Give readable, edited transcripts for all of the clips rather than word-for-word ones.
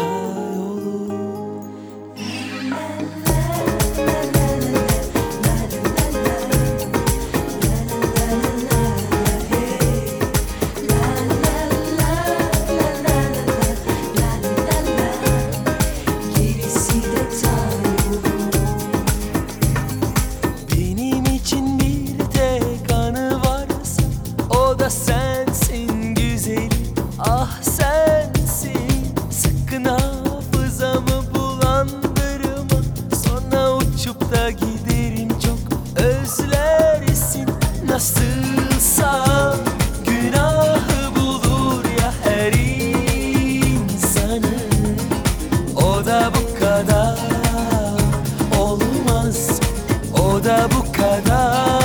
detay olur. Benim için bir tek anı varsa o da sensin güzelim, ah sensin. Sakın hafızamı bulandırma, sonra uçup da giderim, çok özlersin. Nasılsa günahı bulur ya her insanın, o da bu kadar olmaz, o da bu kadar.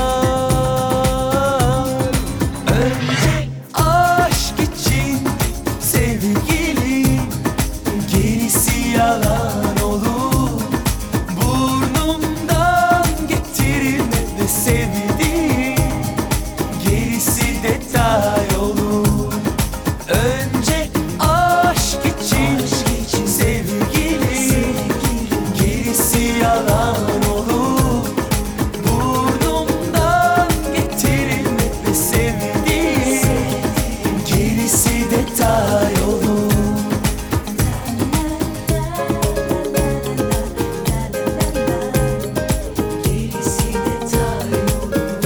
Önce aşk için sevgili, gerisi yalan olur. Burnumdan getirilme de sevdiğim, gerisi detay olur. Önce aşk için sevgili, gerisi yalan olur. Burnumdan getirilme ve sevdiğim, gerisi detay olur. Gerisi detay olur.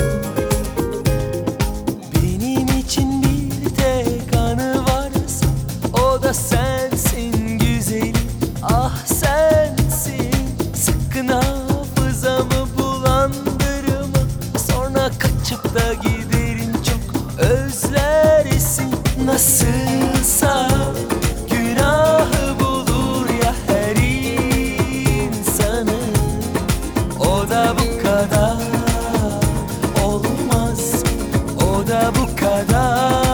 Benim için bir tek anı varsa o da sensin güzelim, ah sensin. Sakın hafızamı bulandırma, sonra kaçıp da giderim, çok özlersin. Nasılsa günahı bulur ya her insanın, o da bu kadar olmaz, o da bu kadar.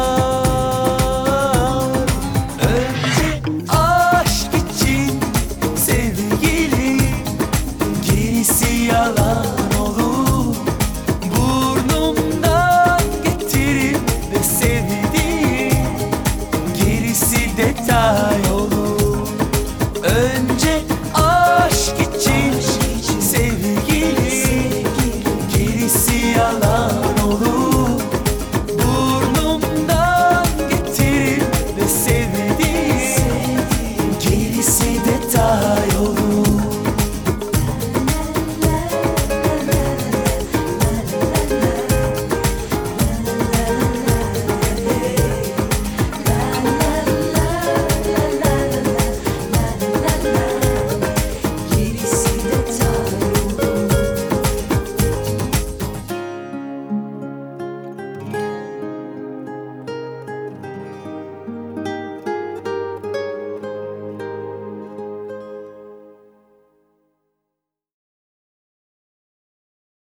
Önce aşk için sevgili, gerisi yalan olur. Burnumdan getirir ve sevdiğim, gerisi detay olur. Önce